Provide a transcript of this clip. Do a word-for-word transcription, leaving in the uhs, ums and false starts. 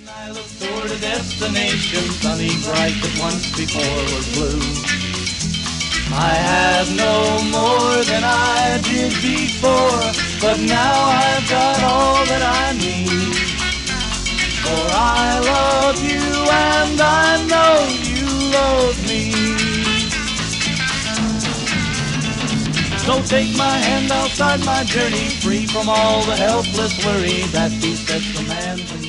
I look toward a destination, sunny bright that once before was blue. I have no more than I did before, but now I've got all that I need. For I love you and I know you love me. So take my hand, I'll start my journey, free from all the helpless worry that besets a man when